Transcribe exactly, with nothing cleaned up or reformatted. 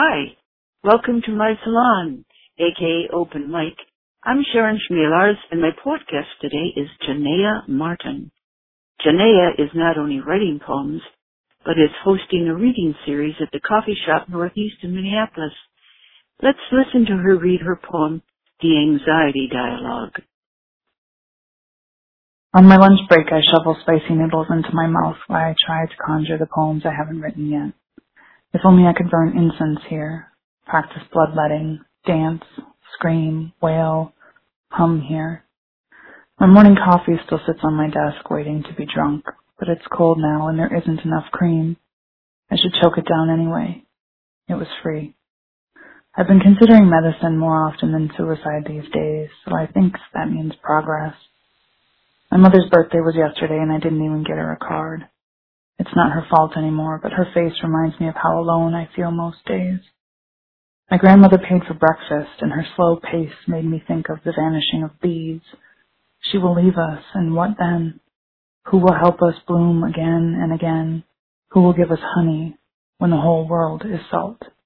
Hi, welcome to my salon, aka Open Mic. I'm Sharon Schmielars, and my poet guest today is Janaea Martin. Janaea is not only writing poems, but is hosting a reading series at the coffee shop northeast in Minneapolis. Let's listen to her read her poem, The Anxiety Dialogue. On my lunch break, I shovel spicy noodles into my mouth while I try to conjure the poems I haven't written yet. If only I could burn incense here, practice bloodletting, dance, scream, wail, hum here. My morning coffee still sits on my desk waiting to be drunk, but it's cold now and there isn't enough cream. I should choke it down anyway. It was free. I've been considering medicine more often than suicide these days, so I think that means progress. My mother's birthday was yesterday and I didn't even get her a card. It's not her fault anymore, but her face reminds me of how alone I feel most days. My grandmother paid for breakfast, and her slow pace made me think of the vanishing of bees. She will leave us, and what then? Who will help us bloom again and again? Who will give us honey when the whole world is salt?